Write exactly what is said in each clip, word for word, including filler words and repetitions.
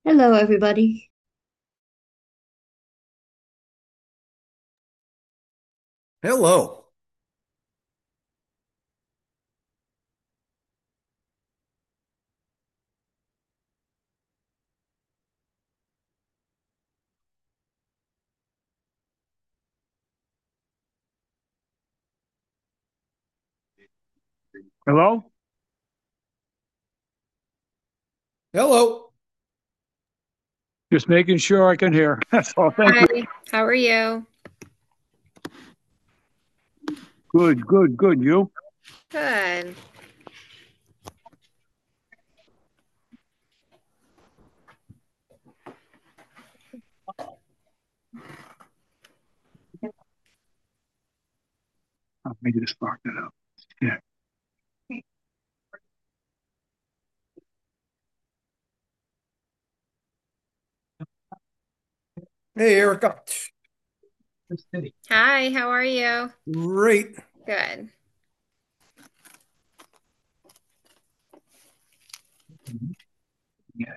Hello, everybody. Hello. Hello? Hello. Just making sure I can hear. That's all. Thank you. Hi, how are you? Good, good, good. You? Good. Oh, maybe just sparked it up. Yeah. Hey, Erica. Hi, how are you? Great. Good. Yeah.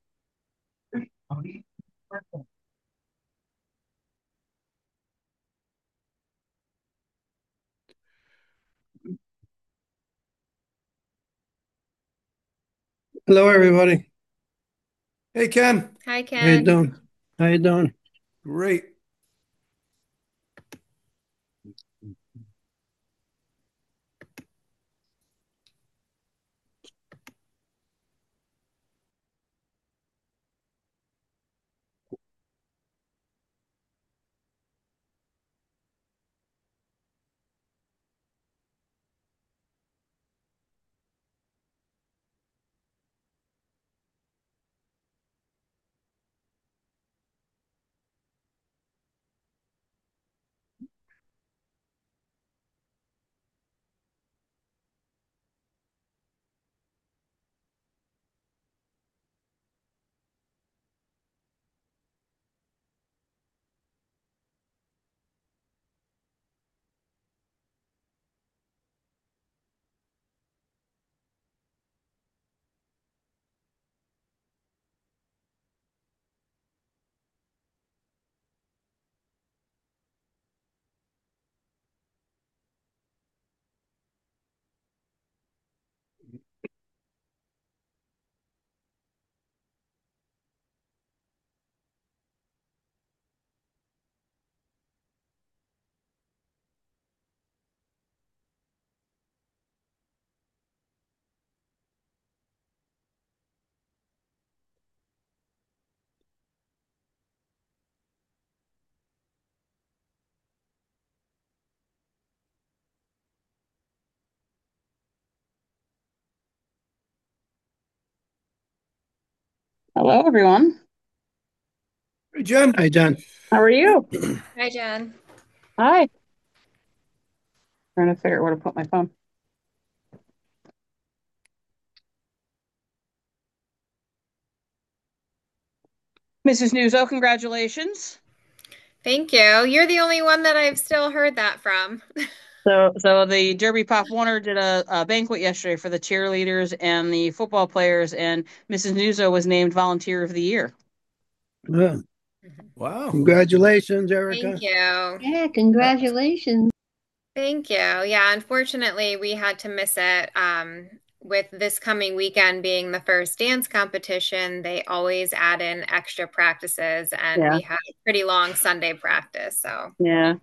Hello, everybody. Hey, Ken. Hi, How you Ken. doing? How you doing? Great. Hello, everyone. Hey, Jen. Hi, John. How are you? Hi, Jen. Hi. Trying to figure out where to put my phone. Missus Nuzzo, congratulations. Thank you. You're the only one that I've still heard that from. So, so the Derby Pop Warner did a, a banquet yesterday for the cheerleaders and the football players, and Missus Nuzzo was named Volunteer of the Year. Well, Wow. congratulations, Thank Erica. you. Yeah, congratulations. Thank you. Yeah, unfortunately, we had to miss it. Um, with this coming weekend being the first dance competition, they always add in extra practices, and Yeah, we had a pretty long Sunday practice. So, yeah.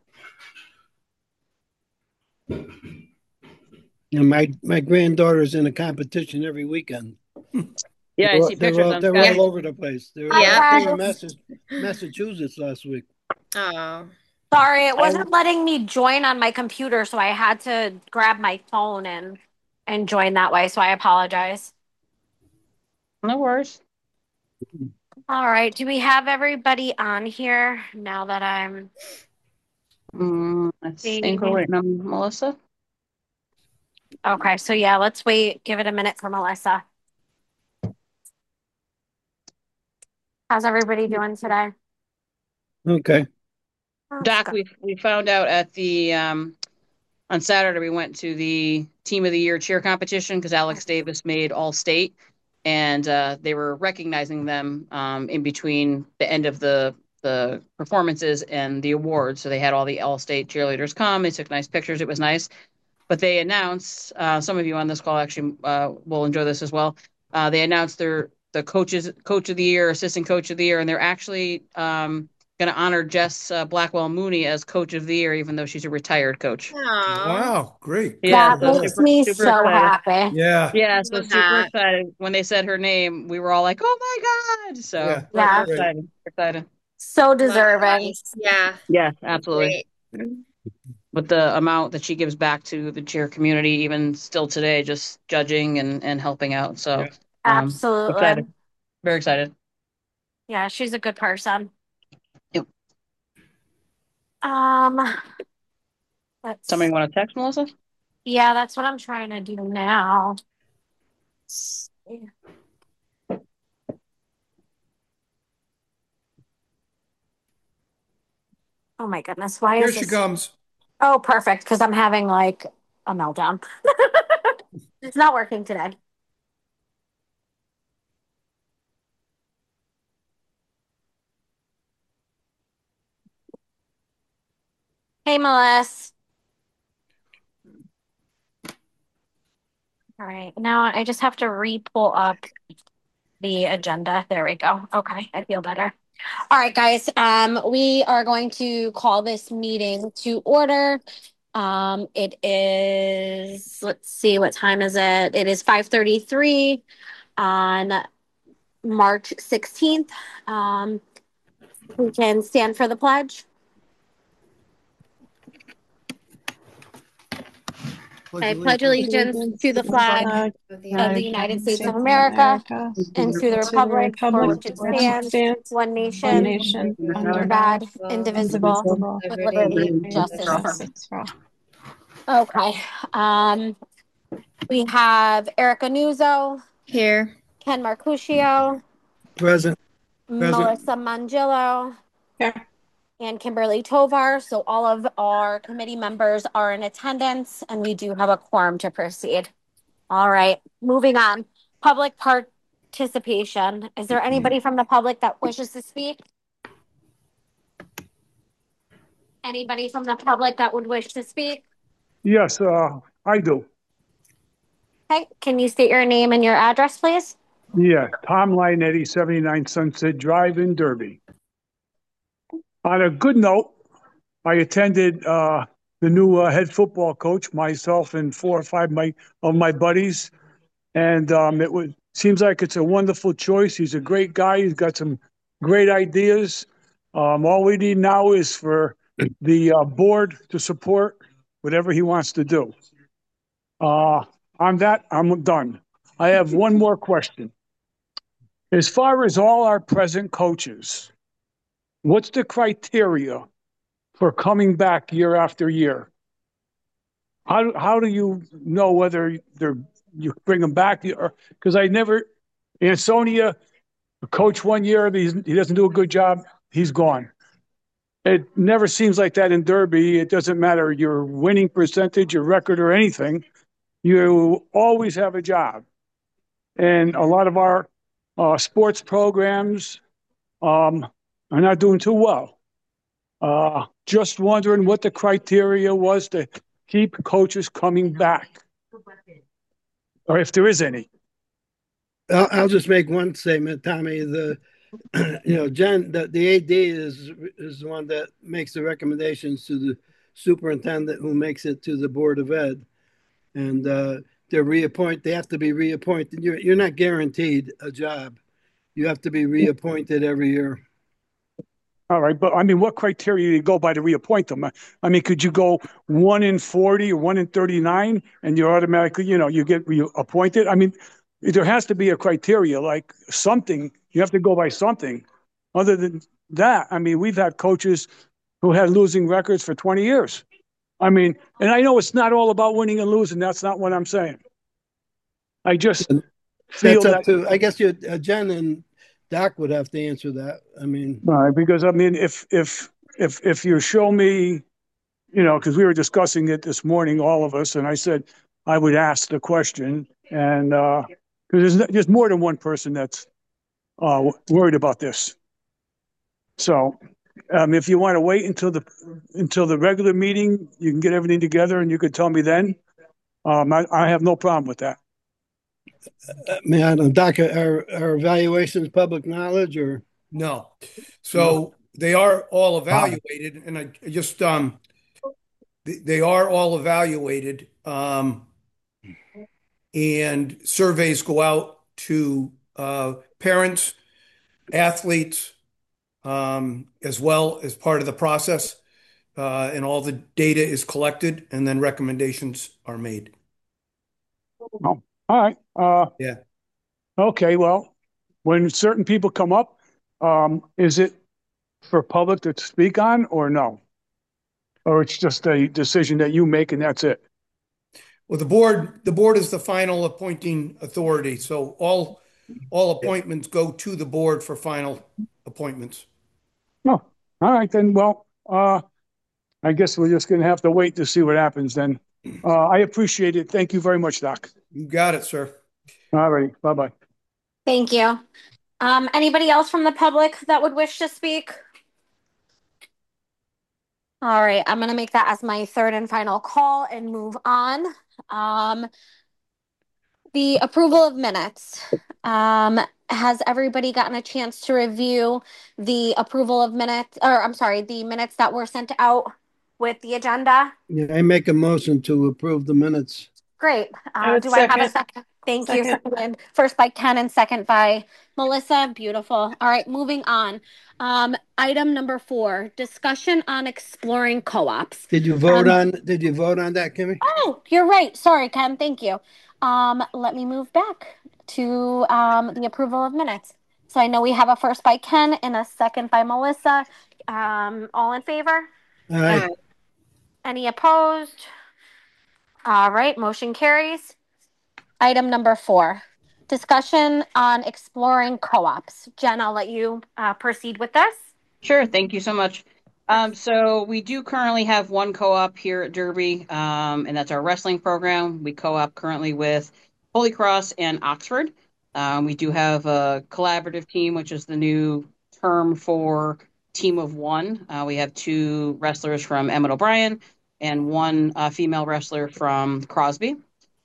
And my my granddaughter's in a competition every weekend. Yeah, I They're all, see they're pictures all, on they're yeah, all Sky. over the place. They were Hi, uh, yeah. they were in guys. Massa- Massachusetts last week. Oh, Sorry, it I, wasn't letting me join on my computer, so I had to grab my phone and and join that way. So I apologize. no worries. All right, do we have everybody on here now that I'm Mm, I think we're seeing? waiting on Melissa. Okay, so yeah, let's wait. Give it a minute for Melissa. How's everybody doing today? Okay. That's Doc, good. we we found out at the um on Saturday we went to the Team of the Year cheer competition because Alex Davis made All State, and uh, they were recognizing them um, in between the end of the the performances and the awards. So they had all the All-State cheerleaders come. They took nice pictures. It was nice. But they announced, uh, some of you on this call actually uh, will enjoy this as well. Uh, they announced their the coaches coach of the year, assistant coach of the year, and they're actually um, going to honor Jess uh, Blackwell Mooney as coach of the year, even though she's a retired coach. Aw, Wow, great. Yeah, That so makes super, me super so excited. happy. Yeah. Yeah, so Love super that. excited when they said her name. We were all like, "Oh my god!" So Yeah. we're, Yeah. we're excited. We're excited. So Love deserving. Bryce. Yeah, Yeah, absolutely. great. With the amount that she gives back to the cheer community, even still today, just judging and, and helping out. So, Yeah. um, Absolutely. excited. Very excited. Yeah, she's a good person. Yep. Um, let's Somebody want to text Melissa? Yeah, that's what I'm trying to do now. Oh my goodness, why Here is she this? comes. Oh, perfect, because I'm having like a meltdown. It's not working today. Hey, Melissa. All right, now I just have to re-pull up the agenda. There we go. Okay, I feel better. All right, guys. Um, we are going to call this meeting to order. Um, it is, let's see, what time is it? It is five thirty-three on March sixteenth. Um, we can stand for the pledge. I pledge allegiance to the flag Of the of the United States of America and to the republic for which it stands, one nation, nation under God, indivisible, with liberty and justice for all. Okay. Um, we have Erica Nuzzo, Here. Ken Marcuccio, Present. Melissa Mangillo, Here. and Kimberly Tovar. So all of our committee members are in attendance, and we do have a quorum to proceed. All right, moving on. Public participation. Is there anybody from the public that wishes to speak? Anybody from the public that would wish to speak? Yes, uh, I do. Okay, can you state your name and your address, please? Yeah, Tom Linetti, seventy-nine Sunset Drive in Derby. On a good note, I attended uh, the new uh, head football coach, myself and four or five my, of my buddies. And um, it was, seems like it's a wonderful choice. He's a great guy. He's got some great ideas. Um, all we need now is for the uh, board to support whatever he wants to do. Uh, on that, I'm done. I have one more question. As far as all our present coaches, what's the criteria for coming back year after year? How do, how do you know whether they're you bring them back? Because I never, Ansonia, a coach one year, he's, he doesn't do a good job, he's gone. It never seems like that in Derby. It doesn't matter your winning percentage, your record, or anything. You always have a job. And a lot of our uh, sports programs um, are not doing too well. Uh, just wondering what the criteria was to keep coaches coming back, or if there is any. I'll, I'll just make one statement, Tommy. The you know, Jen, the, the A D is is the one that makes the recommendations to the superintendent, who makes it to the Board of Ed, and uh, they're reappoint. They have to be reappointed. You're you're not guaranteed a job. You have to be reappointed every year. All right, but I mean, what criteria do you go by to reappoint them? I mean, could you go one in forty or one in thirty-nine and you're automatically, you know, you get reappointed? I mean, there has to be a criteria, like something. You have to go by something. Other than that, I mean, we've had coaches who had losing records for twenty years. I mean, and I know it's not all about winning and losing. That's not what I'm saying. I just feel That's up that, to, I guess you, uh, Jen and Doc would have to answer that. I mean, right, because I mean, if if if if you show me, you know, because we were discussing it this morning, all of us, and I said I would ask the question, and uh, because there's, there's more than one person that's uh, worried about this. So um, if you want to wait until the until the regular meeting, you can get everything together and you could tell me then. Um, I, I have no problem with that. Uh, man, Doc, are, are evaluations public knowledge or? No. So they are all evaluated, and I just um they, they are all evaluated. Um and surveys go out to uh parents, athletes, um, as well as part of the process. Uh, and all the data is collected, and then recommendations are made. Oh, all right. Uh, Yeah. okay. Well, when certain people come up, um, is it for public to speak on or no? Or it's just a decision that you make and that's it? Well, the board, the board is the final appointing authority, so all, all appointments go to the board for final appointments. No. All right, then. Well, uh, I guess we're just going to have to wait to see what happens then. Uh, I appreciate it. Thank you very much, Doc. You got it, sir. All righty. Bye-bye. Thank you. Um, anybody else from the public that would wish to speak? All right, I'm going to make that as my third and final call and move on. Um, the approval of minutes. Um, has everybody gotten a chance to review the approval of minutes, or I'm sorry, the minutes that were sent out with the agenda? Yeah, I make a motion to approve the minutes. Great. I Uh, would do I have a second. second? Thank you. Second. Seconded. First by Ken and second by Melissa. Beautiful. All right, moving on. Um, item number four, discussion on exploring co-ops. Did you vote Um, on, did you vote on that, Kimmy? Oh, you're right. Sorry, Ken. Thank you. Um, let me move back to um, the approval of minutes. So I know we have a first by Ken and a second by Melissa. Um, all in favor? All right. Any opposed? All right, motion carries. Item number four, discussion on exploring co-ops. Jen, I'll let you uh, proceed with this. Sure. Thank you so much. Um, so we do currently have one co-op here at Derby, um, and that's our wrestling program. We co-op currently with Holy Cross and Oxford. Um, we do have a collaborative team, which is the new term for team of one. Uh, we have two wrestlers from Emmett O'Brien and one uh, female wrestler from Crosby.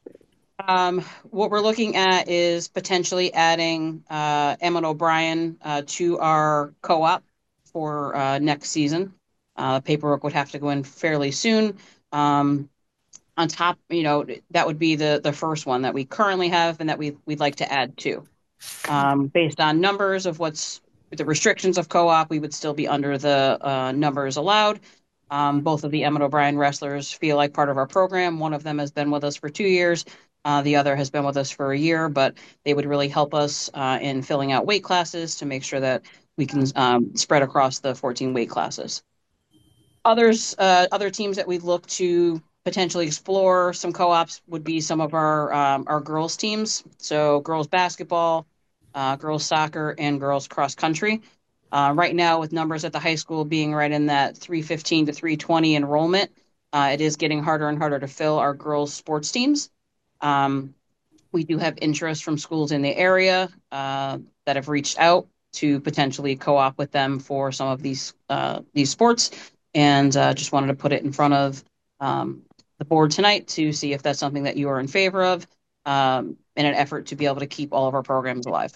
Um, what we're looking at is potentially adding uh, Emmett O'Brien uh, to our co-op for uh, next season. Uh, paperwork would have to go in fairly soon. Um, on top, you know, that would be the the first one that we currently have and that we we'd like to add to. Um, based on numbers of what's the restrictions of co-op, we would still be under the uh, numbers allowed. Um, both of the Emmett O'Brien wrestlers feel like part of our program. One of them has been with us for two years. Uh, the other has been with us for a year, but they would really help us uh, in filling out weight classes to make sure that we can um, spread across the fourteen weight classes. Others, uh, other teams that we look to potentially explore some co-ops would be some of our um, our girls teams. So girls basketball, uh, girls soccer, and girls cross country. Uh, right now, with numbers at the high school being right in that three fifteen to three twenty enrollment, uh, it is getting harder and harder to fill our girls sports teams. Um, we do have interest from schools in the area uh, that have reached out to potentially co-op with them for some of these uh, these sports, and uh, just wanted to put it in front of um, the board tonight to see if that's something that you are in favor of, um, in an effort to be able to keep all of our programs alive.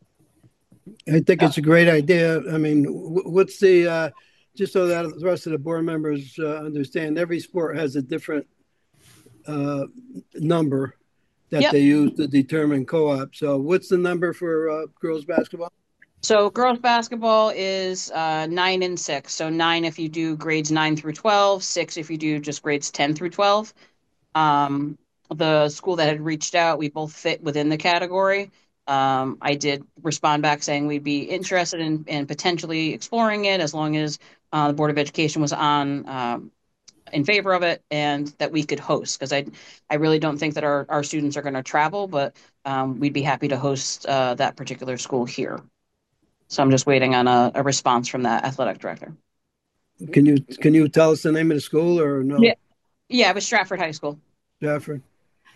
I think it's a great idea. I mean, what's the, uh, just so that the rest of the board members uh, understand, every sport has a different uh, number that Yep. they use to determine co-op. So what's the number for uh, girls basketball? So girls basketball is uh, nine and six. So nine if you do grades nine through twelve, six if you do just grades ten through twelve. Um, the school that had reached out, we both fit within the category. Um, I did respond back saying we'd be interested in, in potentially exploring it as long as uh, the Board of Education was on um, in favor of it and that we could host, because I I really don't think that our, our students are going to travel, but um, we'd be happy to host uh, that particular school here. So I'm just waiting on a, a response from that athletic director. Can you can you tell us the name of the school or no? Yeah. Yeah, it was Stratford High School. Stratford.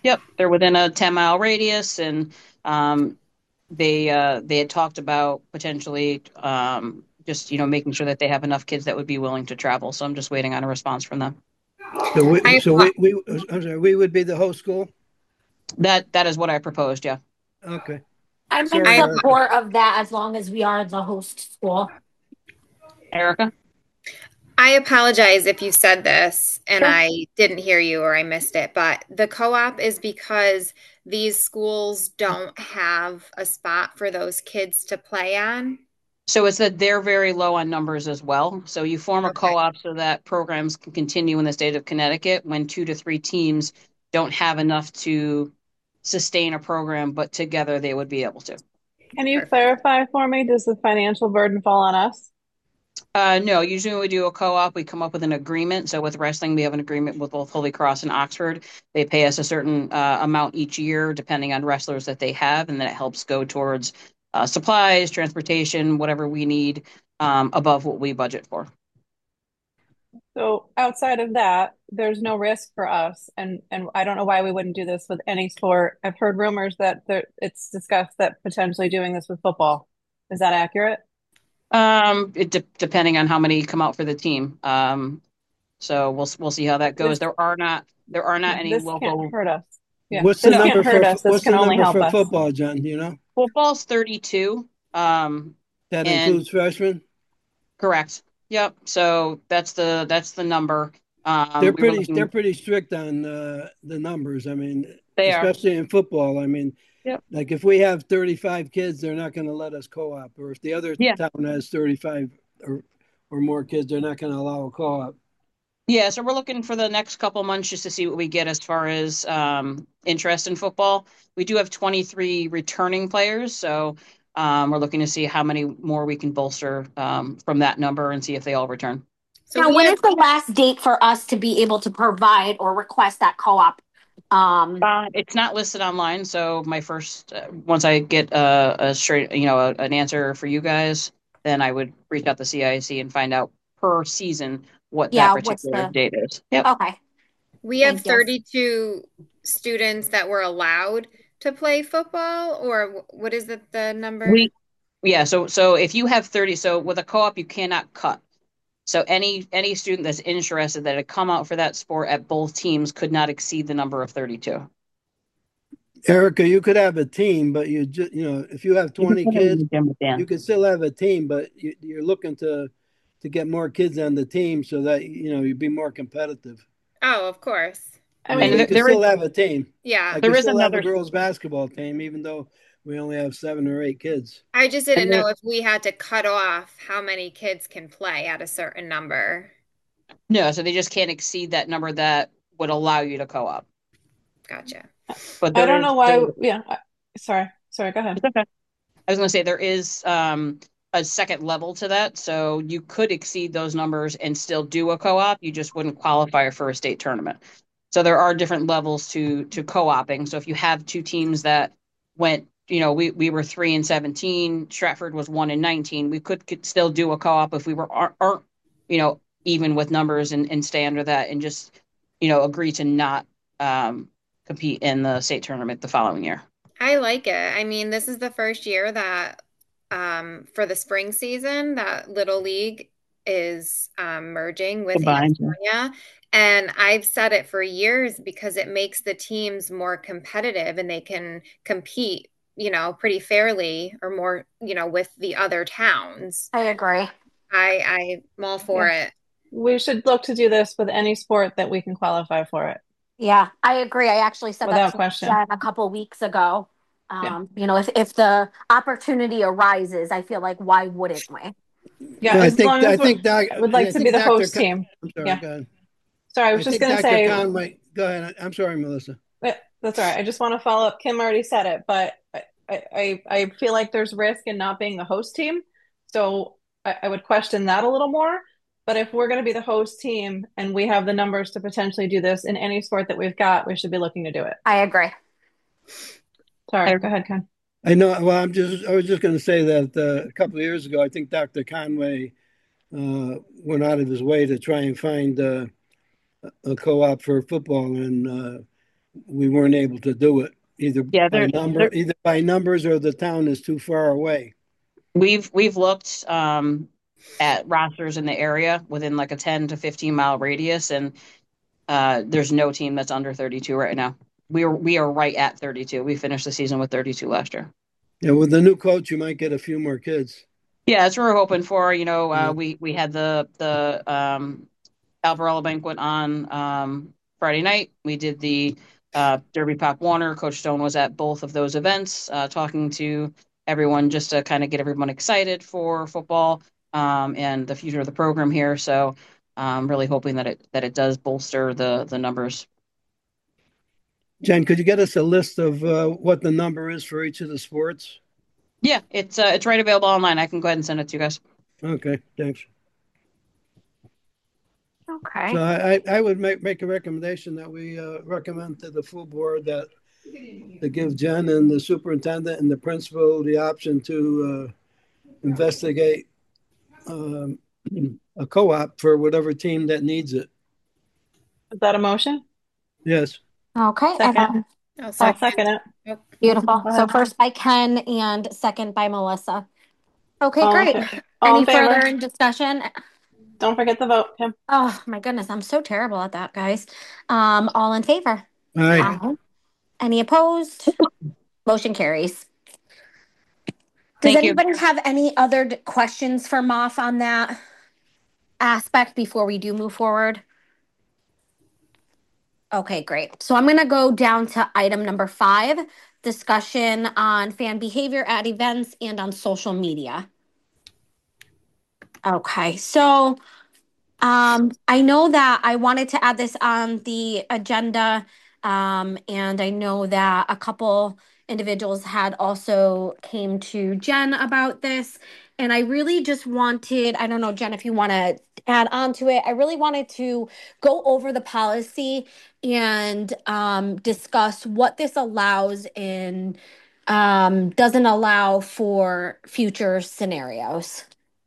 Yep, they're within a ten mile radius, and um, they uh, they had talked about potentially um, just you know making sure that they have enough kids that would be willing to travel. So I'm just waiting on a response from them. So we, I so we, we, I'm sorry, we would be the host school? That that is what I proposed. Yeah, Okay. I'm in Sorry, I Erica. support of that as long as we are the host school. Erica. I apologize if you said this and Sure. I didn't hear you or I missed it, but the co-op is because these schools don't have a spot for those kids to play on. So it's that they're very low on numbers as well. So you form a Okay. co-op so that programs can continue in the state of Connecticut when two to three teams don't have enough to sustain a program, but together they would be able to. Can you Perfect. clarify for me, does the financial burden fall on us? Uh, no, usually when we do a co-op, we come up with an agreement. So with wrestling, we have an agreement with both Holy Cross and Oxford. They pay us a certain uh, amount each year, depending on wrestlers that they have, and then it helps go towards uh, supplies, transportation, whatever we need um, above what we budget for. So outside of that, there's no risk for us, and and I don't know why we wouldn't do this with any sport. I've heard rumors that there, it's discussed that potentially doing this with football. Is that accurate? Um, it de- depending on how many come out for the team. Um, so we'll we'll see how that goes. This, There are not there are not yeah, any this can't local. hurt us. Yeah, What's the this number can't hurt for, us. This what's can the only number help for us. football, John? Do you know? Football's thirty-two. Um, That and includes freshmen? correct. Yep. So that's the that's the number. Um, They're we were pretty, they're looking. pretty strict on uh, the numbers. I mean, They are. especially in football. I mean, Yep. like if we have thirty-five kids, they're not going to let us co-op. Or if the other Yeah. town has thirty-five or, or more kids, they're not going to allow a co-op. Yeah. So we're looking for the next couple months just to see what we get as far as um, interest in football. We do have twenty-three returning players, so um, we're looking to see how many more we can bolster um, from that number and see if they all return. So Now, we when have, is the last date for us to be able to provide or request that co-op? Um, Uh, it's not listed online, so my first uh, once I get a, a straight, you know, a, an answer for you guys, then I would reach out to C I C and find out per season what that yeah, what's particular the, date is. Yep. okay, we have thank you. thirty-two students that were allowed to play football, or wh- what is the, the number? We yeah, so so if you have thirty, so with a co-op you cannot cut. So any any student that's interested that had come out for that sport at both teams could not exceed the number of thirty-two. Erica, you could have a team, but you just, you know, if you have twenty kids, you could still have a team, but you, you're looking to to get more kids on the team so that, you know, you'd be more competitive. Oh, of course. I I mean, mean, you there- could there still is- have a team. Yeah. Like There you is still have another- a girls basketball team, even though we only have seven or eight kids. I just didn't And there- know if we had to cut off how many kids can play at a certain number. No, so they just can't exceed that number that would allow you to co-op. Gotcha. But I there don't is- know why. there- Yeah, I- sorry, sorry. Go ahead. It's okay. I was going to say there is um, a second level to that, so you could exceed those numbers and still do a co-op. You just wouldn't qualify for a state tournament. So there are different levels to to co-oping. So if you have two teams that went, you know, we we were three and seventeen, Stratford was one and nineteen. We could, could still do a co-op if we were aren't, aren't you know even with numbers and and stay under that and just you know agree to not um, compete in the state tournament the following year. I like it. I mean, this is the first year that um, for the spring season that Little League is um, merging with Combined, yeah. Ansonia. And I've said it for years because it makes the teams more competitive and they can compete, you know, pretty fairly or more, you know, with the other towns. I agree. I, I'm all for Yeah. it. We should look to do this with any sport that we can qualify for it. Yeah, I agree. I actually said Without that to question. Jen a couple weeks ago. Yeah. Um, you know, if if the opportunity arises, I feel like why wouldn't we? Yeah, I as think, long I as we're- think, Doc, I would like I to think be the Doctor host Con- team. I'm sorry, Yeah. go ahead. Sorry, I was I just think going to Doctor say, Conway, go ahead. I'm sorry, Melissa. eh, that's all right. I just want to follow up. Kim already said it, but I, I, I feel like there's risk in not being the host team. So I, I would question that a little more. But if we're going to be the host team and we have the numbers to potentially do this in any sport that we've got, we should be looking to do it. I agree. Sorry, I- go ahead, Ken. I know. Well, I'm just. I was just going to say that uh, a couple of years ago, I think Doctor Conway uh, went out of his way to try and find uh, a co-op for football, and uh, we weren't able to do it either Yeah, by they're, number, they're either by numbers or the town is too far away. we've we've looked um at rosters in the area within like a ten to fifteen mile radius, and uh there's no team that's under thirty-two right now. We are we are right at thirty-two. We finished the season with thirty-two last year. Yeah, with the new coach, you might get a few more kids. Yeah, that's what we're hoping for. You know, uh, Yeah. we we had the the um, Alvarella banquet on um, Friday night. We did the uh, Derby Pop Warner. Coach Stone was at both of those events, uh, talking to everyone just to kind of get everyone excited for football um, and the future of the program here. So, I'm really hoping that it that it does bolster the the numbers. Jen, could you get us a list of uh, what the number is for each of the sports? Yeah, it's uh, it's right available online. I can go ahead and send it to you guys. Okay, thanks. Okay. So I, I I would make, make a recommendation that we uh, recommend to the full board that to give Jen and the superintendent and the principal the option to uh, investigate um, a co-op for whatever team that needs it. Is that a motion? Yes. Okay. Second. Evan. I'll I'll second. second it. Beautiful. Go So ahead. first by Ken and second by Melissa. Okay, All in great. fa- all Any in favor? further in discussion? Don't forget the vote, Kim. Oh my goodness, I'm so terrible at that, guys. Um, all in favor? All right. Aye. Any opposed? Motion carries. Does Thank you. anybody have any other d- questions for M O F on that aspect before we do move forward? Okay, great. So I'm going to go down to item number five, discussion on fan behavior at events and on social media. Okay, so um, I know that I wanted to add this on the agenda, um, and I know that a couple individuals had also came to Jen about this, and I really just wanted, I don't know, Jen, if you want to add on to it, I really wanted to go over the policy and um, discuss what this allows and um, doesn't allow for future scenarios.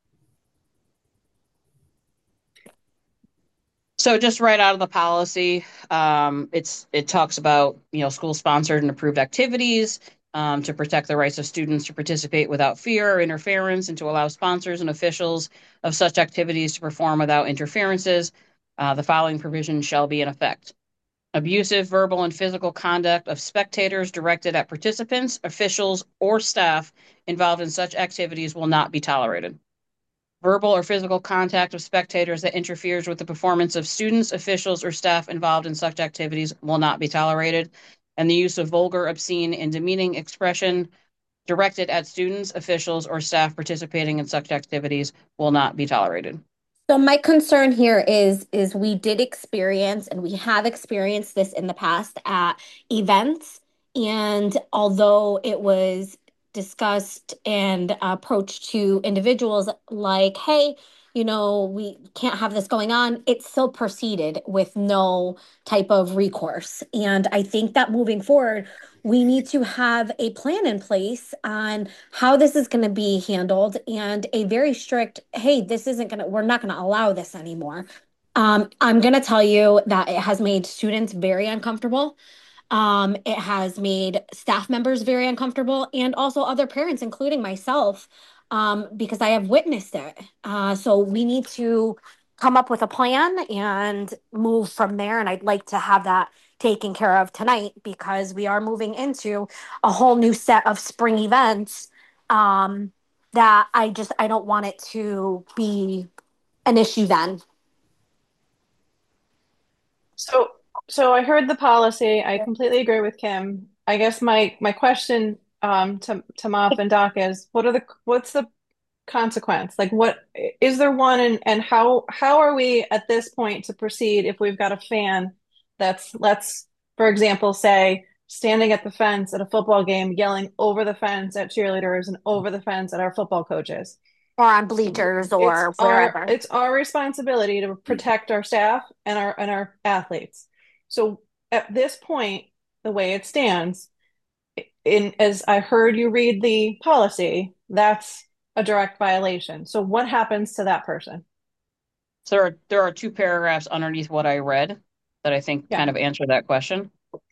So just right out of the policy, um, it's it talks about you know school sponsored and approved activities um, to protect the rights of students to participate without fear or interference, and to allow sponsors and officials of such activities to perform without interferences. Uh, the following provision shall be in effect: abusive verbal and physical conduct of spectators directed at participants, officials, or staff involved in such activities will not be tolerated. Verbal or physical contact of spectators that interferes with the performance of students, officials, or staff involved in such activities will not be tolerated. And the use of vulgar, obscene, and demeaning expression directed at students, officials, or staff participating in such activities will not be tolerated. So my concern here is is we did experience and we have experienced this in the past at events, and although it was discussed and approached to individuals like, hey, you know, we can't have this going on, it still proceeded with no type of recourse. And I think that moving forward, we need to have a plan in place on how this is going to be handled and a very strict, hey, this isn't going to, we're not going to allow this anymore. Um, I'm going to tell you that it has made students very uncomfortable. Um, it has made staff members very uncomfortable and also other parents, including myself, um, because I have witnessed it. Uh, so we need to come up with a plan and move from there. And I'd like to have that taken care of tonight because we are moving into a whole new set of spring events um, that I just, I don't want it to be an issue then. So, so I heard the policy. I completely agree with Kim. I guess my my question um, to to M O F and Doc is, what are the what's the consequence? Like, what is there one, and and how how are we at this point to proceed if we've got a fan that's, let's, for example, say standing at the fence at a football game, yelling over the fence at cheerleaders and over the fence at our football coaches? Or on bleachers or It's our wherever. it's our responsibility to protect our staff and our and our athletes. So at this point, the way it stands, in as I heard you read the policy, that's a direct violation. So what happens to that person? So there are, there are two paragraphs underneath what I read that I think Yeah. kind of answer that question.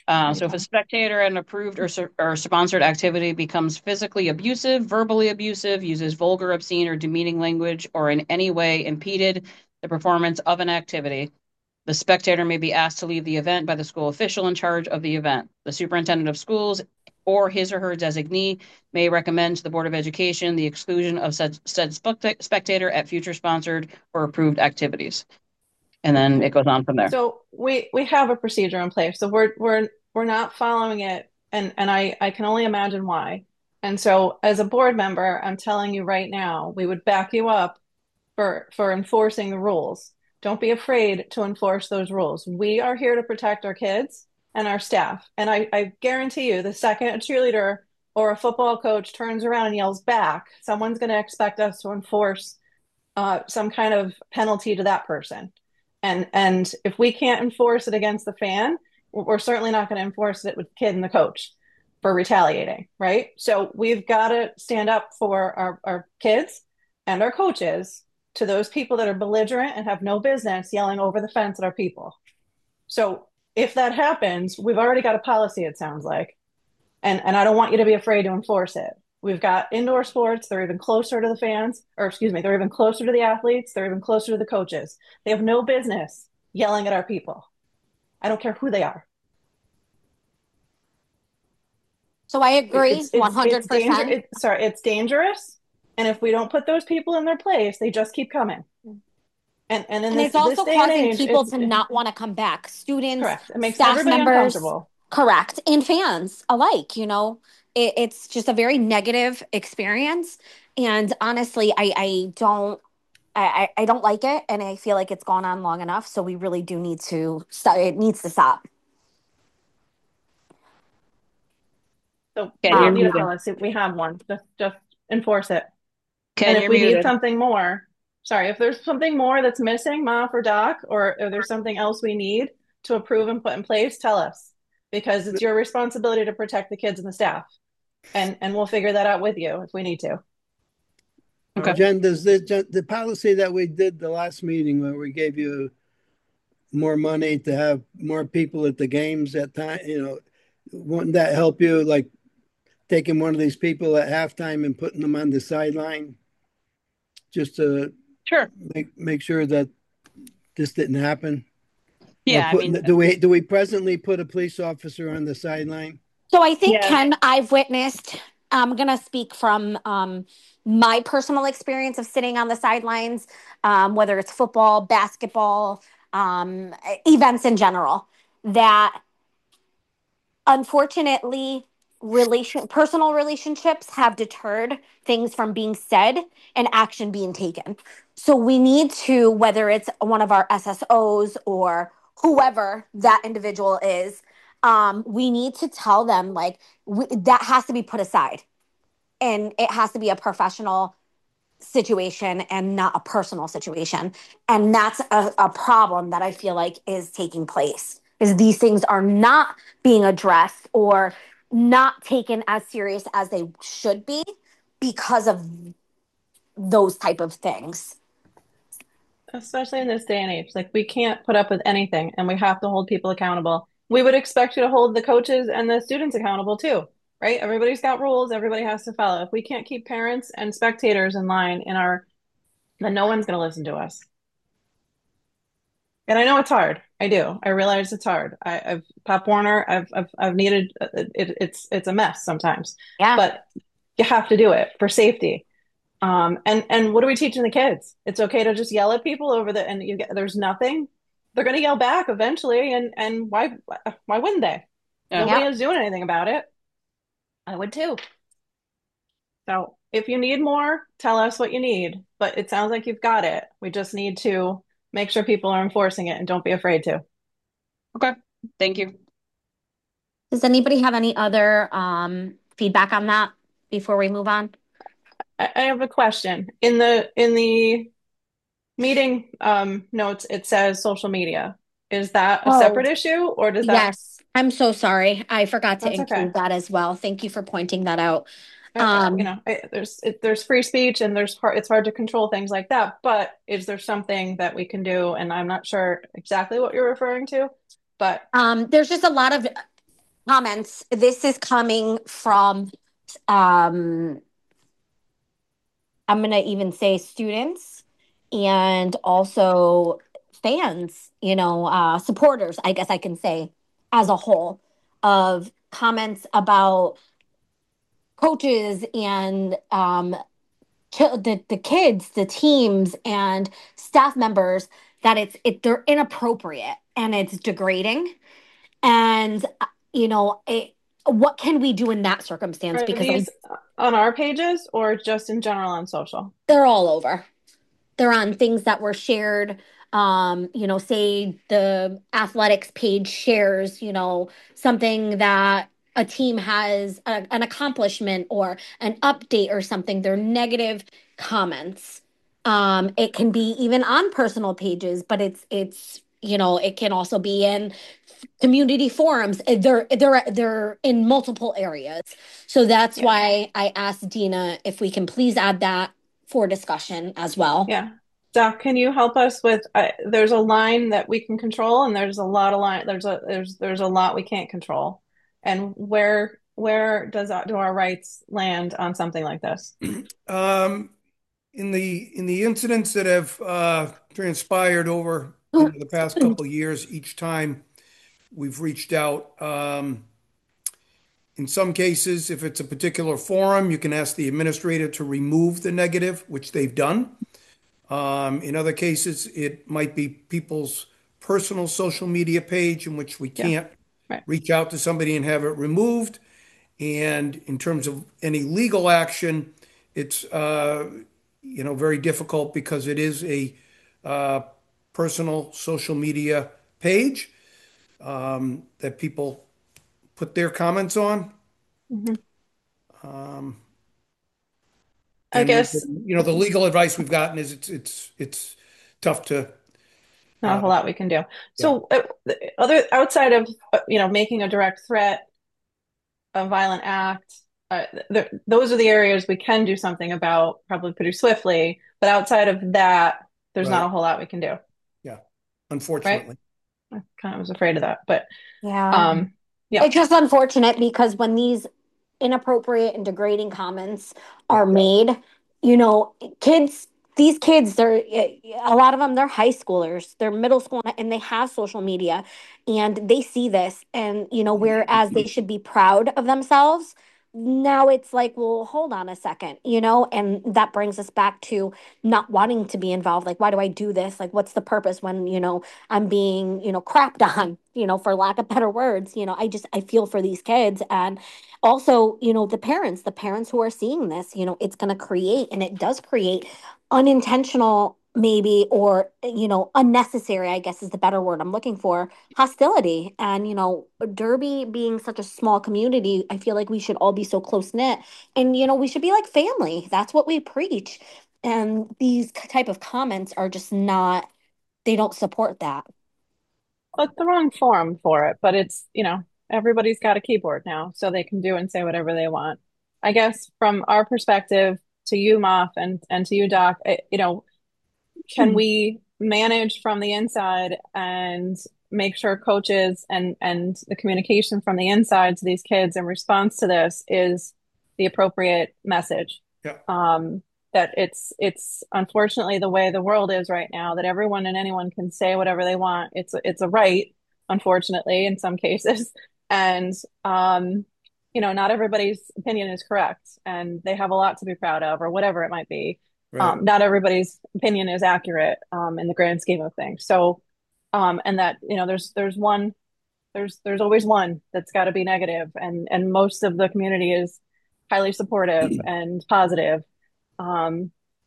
Uh, so if a spectator at an approved or, or sponsored activity becomes physically abusive, verbally abusive, uses vulgar, obscene, or demeaning language, or in any way impeded the performance of an activity, the spectator may be asked to leave the event by the school official in charge of the event. The superintendent of schools or his or her designee may recommend to the Board of Education the exclusion of said, said spectator at future sponsored or approved activities. And then it goes on from there. So we we have a procedure in place. So we're we're we're not following it, and and I I can only imagine why. And so as a board member, I'm telling you right now, we would back you up for for enforcing the rules. Don't be afraid to enforce those rules. We are here to protect our kids and our staff. And I, I guarantee you, the second a cheerleader or a football coach turns around and yells back, someone's going to expect us to enforce uh, some kind of penalty to that person. And and if we can't enforce it against the fan, we're certainly not going to enforce it with the kid and the coach for retaliating, right? So we've got to stand up for our, our kids and our coaches to those people that are belligerent and have no business yelling over the fence at our people. So if that happens, we've already got a policy, it sounds like. And, and I don't want you to be afraid to enforce it. We've got indoor sports. They're even closer to the fans, or excuse me, they're even closer to the athletes. They're even closer to the coaches. They have no business yelling at our people. I don't care who they are. So I agree, It's, it's, one hundred percent. It's danger, it, sorry, it's dangerous. And if we don't put those people in their place, they just keep coming. And and, in And this, it's also this day and causing age, people it's- to not want to come back. Students, Correct. It makes staff everybody members, uncomfortable. correct, and fans alike. You know, it, it's just a very negative experience. And honestly, I I don't. I, I I don't like it, and I feel like it's gone on long enough. So we really do need to stop. It needs to stop. So Ken, we you're need a muted. policy. We have one. Just just enforce it. Ken, And if you're we muted. need something more, sorry, if there's something more that's missing, Mom or Doc, or if there's something else we need to approve and put in place, tell us. Because it's your responsibility to protect the kids and the staff. And and we'll figure that out with you if we need to. Okay. Jen, does the, the policy that we did the last meeting where we gave you more money to have more people at the games at time, you know, wouldn't that help you, like taking one of these people at halftime and putting them on the sideline just to Sure. make make sure that this didn't happen? Yeah, I Putting, mean, do we do we presently put a police officer on the sideline? So I think, Yeah. Ken, I've witnessed, I'm going to speak from um, my personal experience of sitting on the sidelines, um, whether it's football, basketball, um, events in general, that unfortunately, relation personal relationships have deterred things from being said and action being taken. So we need to, whether it's one of our S S Os or whoever that individual is, um, we need to tell them like we, that has to be put aside, and it has to be a professional situation and not a personal situation. And that's a, a problem that I feel like is taking place, is these things are not being addressed or not taken as serious as they should be because of those type of things. Especially in this day and age. Like we can't put up with anything and we have to hold people accountable. We would expect you to hold the coaches and the students accountable too, right? Everybody's got rules, everybody has to follow. If we can't keep parents and spectators in line in our, then no one's going to listen to us. And I know it's hard. I do. I realize it's hard. I, I've Pop Warner. I've I've I've needed. It, it's it's a mess sometimes. Yeah. But you have to do it for safety. Um. And and what are we teaching the kids? It's okay to just yell at people over the and you get there's nothing. They're going to yell back eventually. And and why why wouldn't they? Yeah. Nobody is doing anything about it. I would too. So if you need more, tell us what you need. But it sounds like you've got it. We just need to make sure people are enforcing it and don't be afraid to. Okay. Thank you. Does anybody have any other um, feedback on that before we move on? I, I have a question. In the in the meeting um, notes, it says social media. Is that a Oh, separate issue, or does that? yes. I'm so sorry. I forgot to That's include okay. that as well. Thank you for pointing that out. Uh, uh, Um, you know, I, there's it, there's free speech, and there's hard, it's hard to control things like that. But is there something that we can do? And I'm not sure exactly what you're referring to, but Um, there's just a lot of comments. This is coming from, um, I'm going to even say students and also fans, you know, uh, supporters, I guess I can say as a whole, of comments about coaches and um, the, the kids, the teams and staff members that it's it they're inappropriate and it's degrading. And uh, you know, it, what can we do in that circumstance? Are Because I these on our pages or just in general on social? they're all over. They're on things that were shared. Um, you know, say the athletics page shares, you know, something that a team has a, an accomplishment or an update or something. They're negative comments. Um, it can be even on personal pages, but it's it's you know, it can also be in community forums. Uh, They're they're they're in multiple areas. So that's Yeah. why I asked Dina if we can please add that for discussion as well. Yeah. Doc, can you help us with uh, there's a line that we can control and there's a lot of line there's a there's there's a lot we can't control. And where where does our, do our rights land on something like this? Um, in the in the incidents that have uh, transpired over you know, the past couple of years, each time we've reached out. Um, in some cases, if it's a particular forum, you can ask the administrator to remove the negative, which they've done. Um, in other cases, it might be people's personal social media page in which we Yeah. can't Right. reach out to somebody and have it removed. And in terms of any legal action, it's uh, you know very difficult because it is a uh, personal social media page um, that people put their comments on. Mhm. Um, I and we've guess been- you know the legal advice we've gotten is it's it's it's tough to not a uh, whole lot we can do. So uh, the- other outside of uh, you know making a direct threat, a violent act, uh, th those are the areas we can do something about probably pretty swiftly. But outside of that, there's not right. a whole lot we can do, Yeah, right? unfortunately. I kind of was afraid of that, but Yeah. um, yeah, It's just unfortunate because when these inappropriate and degrading comments are made, you know, kids, these kids, they're a lot of them, they're high schoolers, they're middle school, and they have social media and they see this. And, you know, whereas they should be proud of themselves, now it's like, well, hold on a second, you know, and that brings us back to not wanting to be involved. Like, why do I do this? Like, what's the purpose when, you know, I'm being, you know, crapped on, you know, for lack of better words. You know, I just I feel for these kids and also, you know, the parents, the parents who are seeing this, you know, it's going to create and it does create unintentional maybe or you know unnecessary, I guess is the better word I'm looking for, hostility. And you know Derby being such a small community, I feel like we should all be so close knit and you know we should be like family. That's what we preach. And these type of comments are just not, they don't support that. well, it's the wrong forum for it. But it's you know everybody's got a keyboard now, so they can do and say whatever they want. I guess from our perspective, to you, Moff, and and to you, Doc, eh, you know, can we manage from the inside and make sure coaches and and the communication from the inside to these kids in response to this is the appropriate message? Yeah. Um, that it's it's unfortunately the way the world is right now, that everyone and anyone can say whatever they want. It's it's a right, unfortunately, in some cases, and um, you know, not everybody's opinion is correct, and they have a lot to be proud of, or whatever it might be. Right. Um, not everybody's opinion is accurate um, in the grand scheme of things. So, um, and that you know, there's there's one, there's there's always one that's got to be negative, and and most of the community is highly supportive and positive. Um,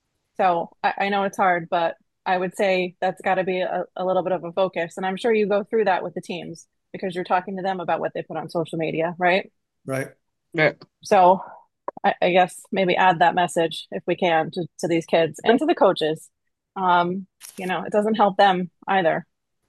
so I, I know it's hard, but I would say that's got to be a, a little bit of a focus, and I'm sure you go through that with the teams because you're talking to them about what they put on social media, right? Right. Yeah. So I, I guess maybe add that message if we can to, to these kids and to the coaches. Um, you know, it doesn't help them either.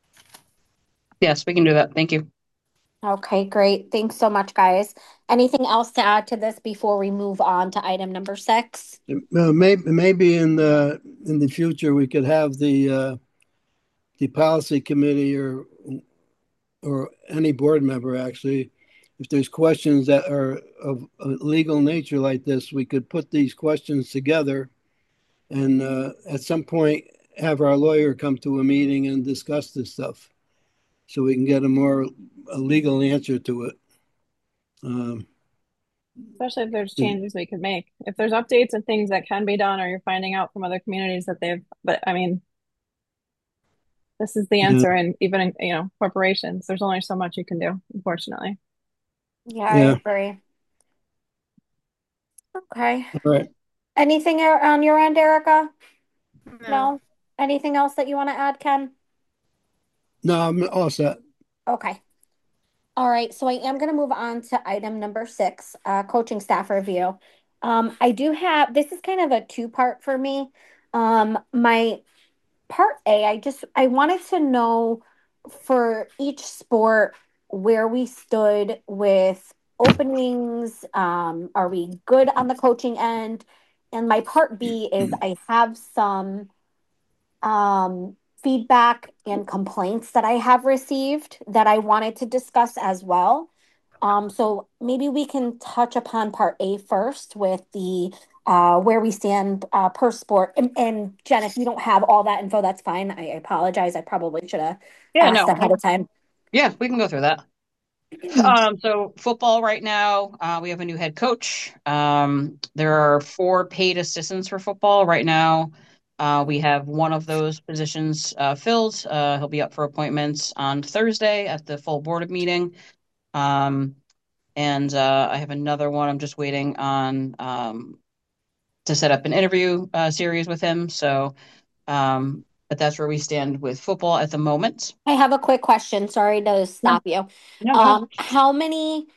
Yes, we can do that. Thank you. Okay, great. Thanks so much, guys. Anything else to add to this before we move on to item number six? Uh, maybe maybe in the in the future we could have the uh, the policy committee or or any board member actually if there's questions that are of a legal nature like this, we could put these questions together and uh, at some point have our lawyer come to a meeting and discuss this stuff so we can get a more a legal answer to it. Um, Especially if there's changes we could make. If there's updates and things that can be done, or you're finding out from other communities that they've, but I mean, this is the yeah, answer. And even in, you know, corporations, there's only so much you can do, unfortunately. Yeah, I yeah. agree. Okay. All right. Anything o- on your end, Erica? No. No? Anything else that you want to add, Ken? No, I'm all set. Okay. All right. So I am going to move on to item number six, uh, coaching staff review. Um, I do have, this is kind of a two-part for me. Um, my part A, I just I wanted to know for each sport where we stood with openings. Um, are we good on the coaching end? And my part B is I have some um, feedback and complaints that I have received that I wanted to discuss as well. Um, so maybe we can touch upon part A first with the uh, where we stand uh, per sport. And, and Jen, if you don't have all that info, that's fine. I apologize. I probably should have Yeah, asked no. ahead of time. Yeah, we can go through that. Um, so football right now, uh, we have a new head coach. Um, there are four paid assistants for football right now. Uh, we have one of those positions uh, filled. Uh, he'll be up for appointments on Thursday at the full board meeting. Um, and uh, I have another one. I'm just waiting on um, to set up an interview uh, series with him. So, um, but that's where we stand with football at the moment. I have a quick question. Sorry to stop you. No, go ahead. Um, how many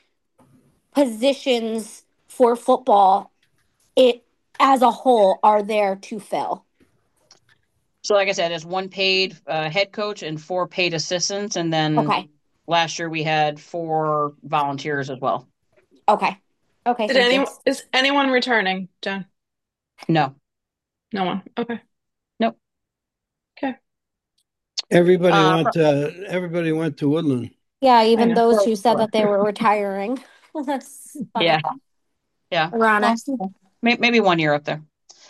positions for football it as a whole are there to fill? So, like I said, there's one paid uh, head coach and four paid assistants, and then Okay. last year we had four volunteers as well. Okay. Okay. Did Thank you. anyone is anyone returning, Jen? No, No one. Okay. nope. Okay. Everybody Uh, went to everybody went to Woodland. Yeah, I even know. those for- who said that they were retiring. That's funny. yeah, yeah. Ironic. May- Maybe one year up there.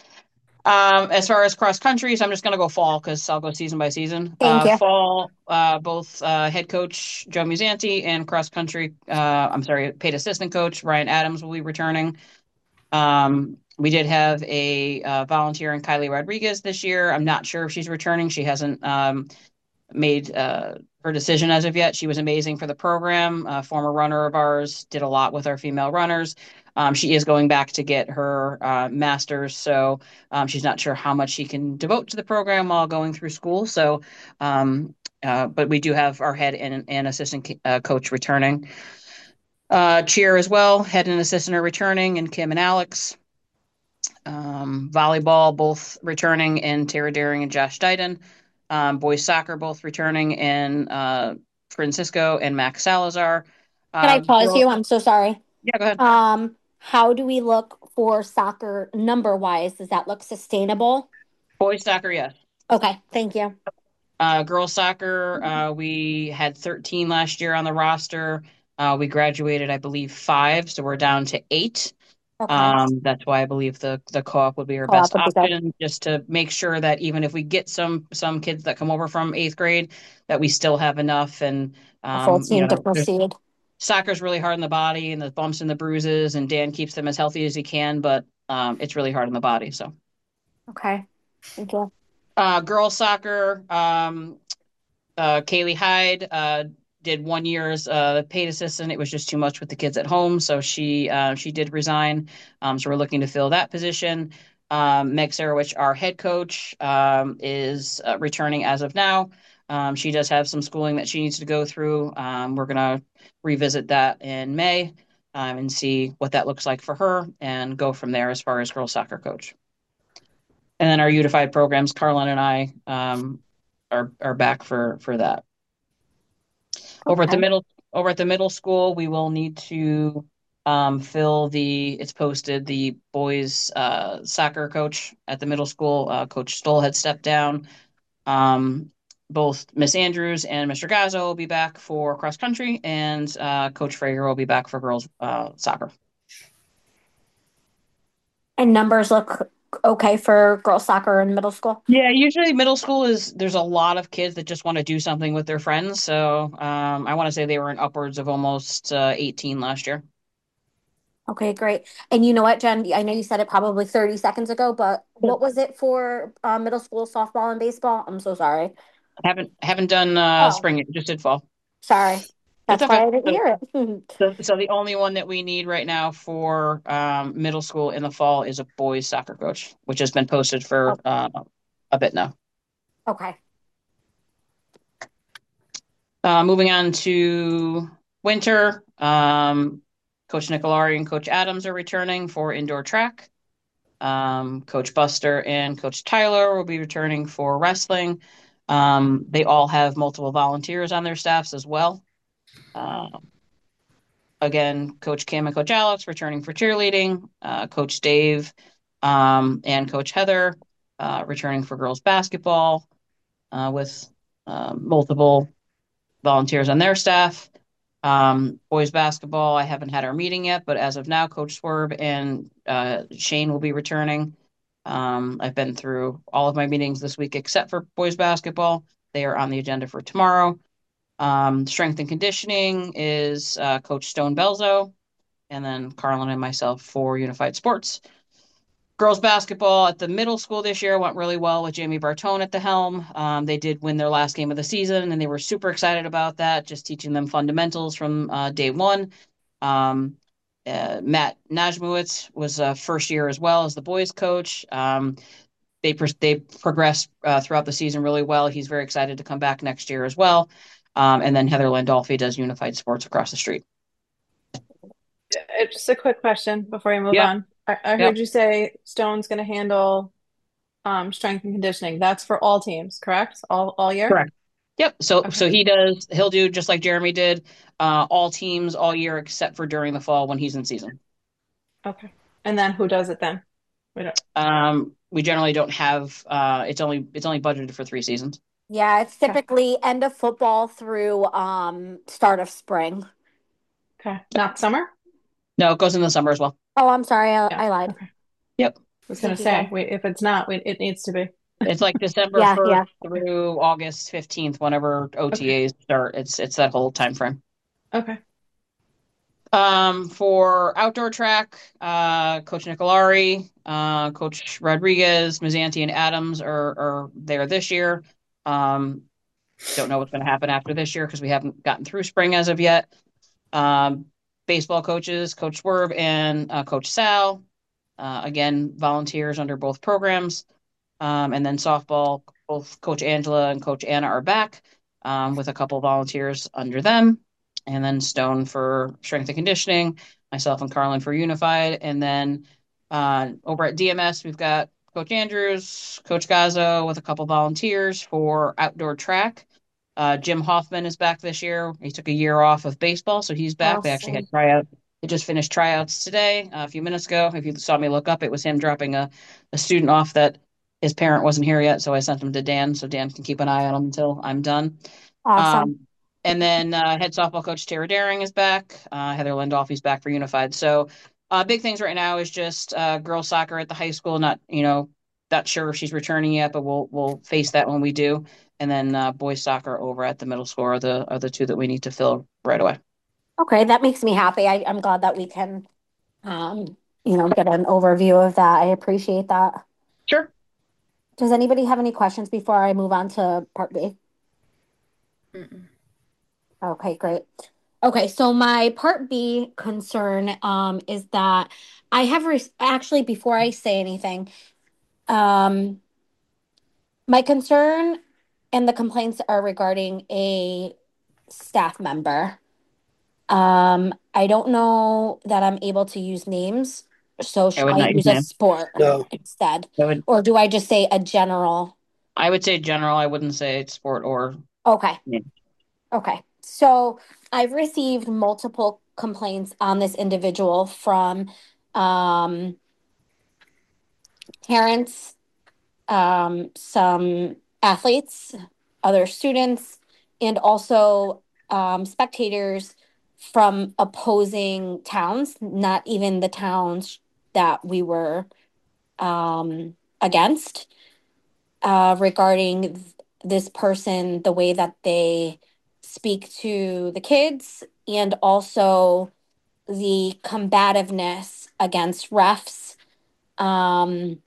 Um, as far as cross countries, I'm just going to go fall because I'll go season by season. Thank Uh, you. fall, uh, both uh, head coach Joe Musanti and cross country, uh, I'm sorry, paid assistant coach Ryan Adams will be returning. Um, we did have a uh, volunteer in Kylie Rodriguez this year. I'm not sure if she's returning. She hasn't um, made uh, her decision as of yet. She was amazing for the program. A former runner of ours, did a lot with our female runners. Um, she is going back to get her uh, master's, so um, she's not sure how much she can devote to the program while going through school. So, um, uh, but we do have our head and, and assistant uh, coach returning. Uh, cheer as well, head and assistant are returning, and Kim and Alex. Um, volleyball both returning, and Tara Daring and Josh Dyden. Um, boys soccer both returning, and uh, Francisco and Max Salazar. Can I Uh, pause girl- you? I'm so sorry. yeah, go ahead. Um, how do we look for soccer number wise? Does that look sustainable? Boys soccer, yes. Okay, thank you. Uh, girls soccer, uh, we had thirteen last year on the roster. Uh, we graduated, I believe, five, so we're down to eight. Okay. Um, that's why I believe the the co-op would be our Co-op best would be good. option, just to make sure that even if we get some some kids that come over from eighth grade, that we still have enough. And A full um, you team to know, there's- proceed. soccer's really hard on the body, and the bumps and the bruises, and Dan keeps them as healthy as he can, but um, it's really hard on the body. So, Okay, thank you. uh, girls soccer, um, uh, Kaylee Hyde uh, did one year as a paid assistant. It was just too much with the kids at home, so she uh, she did resign. Um, so we're looking to fill that position. Um, Meg Sarowich, our head coach, um, is uh, returning as of now. Um, she does have some schooling that she needs to go through. Um, we're gonna revisit that in May um, and see what that looks like for her, and go from there as far as girls soccer coach. And then our unified programs, Carlin and I um, are are back for for that. Over at the Okay. middle over at the middle school, we will need to um, fill the it's posted the boys uh, soccer coach at the middle school. Uh, Coach Stoll had stepped down. Um, both Miss Andrews and Mister Gazzo will be back for cross country, and uh, Coach Frager will be back for girls uh, soccer. And numbers look okay for girls soccer in middle school? Yeah, usually middle school is there's a lot of kids that just want to do something with their friends. So um, I want to say they were in upwards of almost uh, eighteen last year. Okay, great. And you know what, Jen? I know you said it probably thirty seconds ago, but what was it for uh, middle school softball and baseball? I'm so sorry. Haven't haven't done uh, Oh, spring yet, just did fall. sorry. It's That's why okay. I didn't So, hear it. so, so the only one that we need right now for um, middle school in the fall is a boys soccer coach, which has been posted for Oh, uh, a bit now. okay. Uh, moving on to winter, um, Coach Nicolari and Coach Adams are returning for indoor track. Um, Coach Buster and Coach Tyler will be returning for wrestling. Um, they all have multiple volunteers on their staffs as well. Um, again, Coach Kim and Coach Alex returning for cheerleading. Uh, Coach Dave um, and Coach Heather uh, returning for girls basketball uh, with uh, multiple volunteers on their staff. Um, boys basketball, I haven't had our meeting yet, but as of now, Coach Swerve and uh, Shane will be returning. Um, I've been through all of my meetings this week except for boys basketball. They are on the agenda for tomorrow. Um, strength and conditioning is uh, Coach Stone Belzo, and then Carlin and myself for Unified Sports. Girls basketball at the middle school this year went really well with Jamie Bartone at the helm. Um, they did win their last game of the season, and they were super excited about that, just teaching them fundamentals from uh, day one. Um, uh, Matt Najmowitz was uh, first year as well as the boys coach. Um, they pro- they progressed uh, throughout the season really well. He's very excited to come back next year as well. Um, and then Heather Landolfi does Unified Sports across the street. Uh, Just a quick question before we move Yep, on. I, I yep, heard you say Stone's going to handle um, strength and conditioning. That's for all teams, correct? All all year? correct. Yep. So Okay. so he does he'll do just like Jeremy did, uh, all teams all year except for during the fall when he's in season. Okay. And then who does it then? We don't. Um, we generally don't have uh, it's only it's only budgeted for three seasons. Yeah, it's Okay. typically end of football through um start of spring. Okay. Not summer? No, it goes in the summer as well. Oh, I'm sorry, I, Yeah. I lied. Okay. Yep. I was going Thank to you, say, Jen. we, if it's not, we, it needs to be. It's like December Yeah, first yeah. through August fifteenth, whenever Okay. O T As start. It's it's that whole time frame. Okay. Um, for outdoor track, uh, Coach Nicolari, uh, Coach Rodriguez, Mazzanti, and Adams are are there this year. Um, don't know what's going to happen after this year because we haven't gotten through spring as of yet. Um, baseball coaches, Coach Swerve and uh, Coach Sal, uh, again, volunteers under both programs. Um, and then softball, both Coach Angela and Coach Anna are back um, with a couple volunteers under them. And then Stone for strength and conditioning, myself and Carlin for unified. And then uh, over at D M S, we've got Coach Andrews, Coach Gazzo with a couple volunteers for outdoor track. Uh, Jim Hoffman is back this year. He took a year off of baseball, so he's back. They actually had Awesome. tryout. They just finished tryouts today, uh, a few minutes ago. If you saw me look up, it was him dropping a, a student off that his parent wasn't here yet, so I sent him to Dan so Dan can keep an eye on him until I'm done. Awesome. Um, and then uh, head softball coach Tara Daring is back. Uh, Heather Landolfi's back for Unified. So uh, big things right now is just uh, girls soccer at the high school. Not you know not sure if she's returning yet, but we'll we'll face that when we do. And then uh, boys soccer over at the middle school are the are the two that we need to fill right away. Okay, that makes me happy. I, I'm glad that we can um, you know, get an overview of that. I appreciate that. Sure. Does anybody have any questions before I move on to part B? Mm-mm. Okay, great. Okay, so my part B concern um is that I have re actually before I say anything, um my concern and the complaints are regarding a staff member. Um, I don't know that I'm able to use names, so I should would I not use use a names. sport No, instead? I would Or do I just say a general? I would say general. I wouldn't say sport or Okay, name. okay. So I've received multiple complaints on this individual from um, parents, um, some athletes, other students and also um, spectators from opposing towns, not even the towns that we were um, against, uh, regarding th- this person, the way that they speak to the kids, and also the combativeness against refs, um,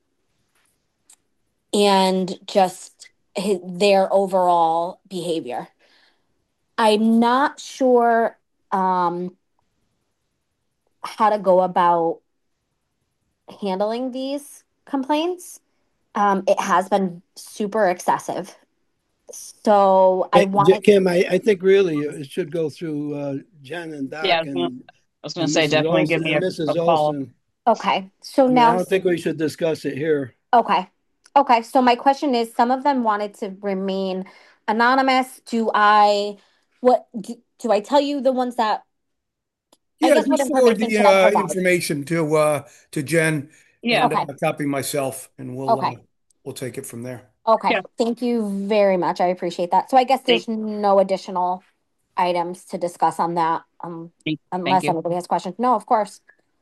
and just hi- their overall behavior. I'm not sure um, how to go about handling these complaints. Um, it has been super excessive. So I Hey, J- wanted, Kim, I, I think really it should go through uh, Jen and Yeah, I Doc was gonna, and, I was gonna and say Missus definitely give Olson me and a, Missus a call. Olson. okay. So I mean, I now, don't think we should discuss it here. okay. Okay. So my question is, some of them wanted to remain anonymous. Do I, what, do, do I tell you the ones that, I Yeah, guess what just forward information the should I uh, provide? information to uh, to Jen Yeah, and Okay. uh, copy myself, and we'll uh, Okay. we'll take it from there. Okay. yeah. Thank you very much. I appreciate that. So I guess Thank, there's no additional items to discuss on that, um, thank thank unless you. anybody has questions. No, of course.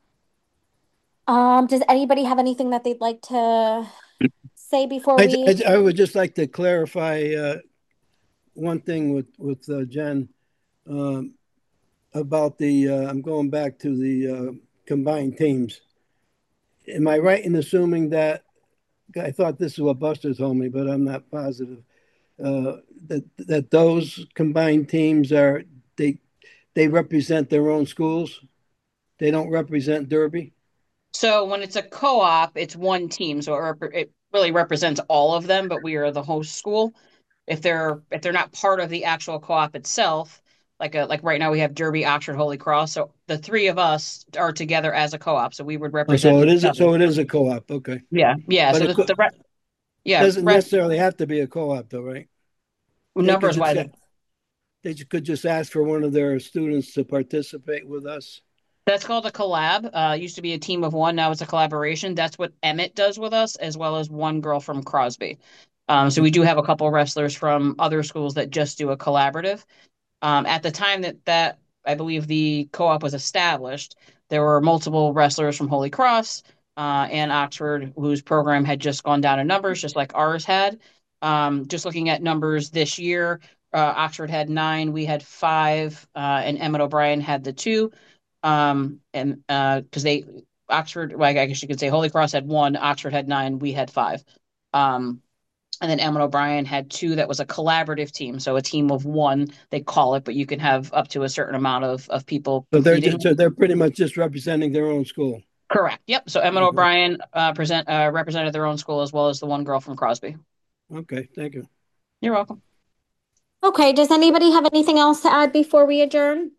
Um, does anybody have anything that they'd like to say before I, we? I, I would just like to clarify uh, one thing with, with uh, Jen um, about the, uh, I'm going back to the uh, combined teams. Am I right in assuming that, I thought this is what Buster told me, but I'm not positive, uh, that, that those combined teams are, they, they represent their own schools? They don't represent Derby? So when it's a co-op, it's one team, so it, rep- it really represents all of them, but we are the host school. If they're if they're not part of the actual co-op itself, like a like right now we have Derby, Oxford, Holy Cross, so the three of us are together as a co-op, so we would Oh, represent so it each is, other. so it is a co-op, okay. Yeah, yeah. But So it the could, the re- yeah doesn't rest necessarily have to be a co-op though, right? They could numbers just, wise, they could just ask for one of their students to participate with us. that's called a collab. Uh, it used to be a team of one. Now it's a collaboration. That's what Emmett does with us, as well as one girl from Crosby. Um, so we do have a couple wrestlers from other schools that just do a collaborative. Um, at the time that that I believe the co-op was established, there were multiple wrestlers from Holy Cross uh, and Oxford whose program had just gone down in numbers, just like ours had. Um, just looking at numbers this year, uh, Oxford had nine, we had five, uh, and Emmett O'Brien had the two. Um, and uh, because they Oxford, well, I guess you could say Holy Cross had one, Oxford had nine, we had five. Um, and then Emmett O'Brien had two that was a collaborative team. So a team of one, they call it, but you can have up to a certain amount of, of people So they're competing. just, so they're pretty much just representing their own school. Correct. Yep. So Emmett Okay. O'Brien uh, present uh, represented their own school as well as the one girl from Crosby. Okay, thank you. You're welcome. Okay, does anybody have anything else to add before we adjourn?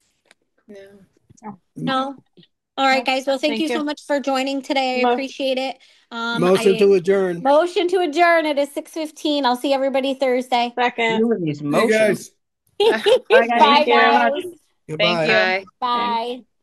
No. No? All right, Nope. guys. Well, thank Thank you so you. much for joining today. I Mo- appreciate it. Um, Motion I to adjourn. motion to adjourn. It is six fifteen. I'll see everybody Thursday. Second. You and these See you motions. guys. Bye, guys. Thank Bye, Thank you very you. much. guys. Goodbye. Thank you. Bye. Bye.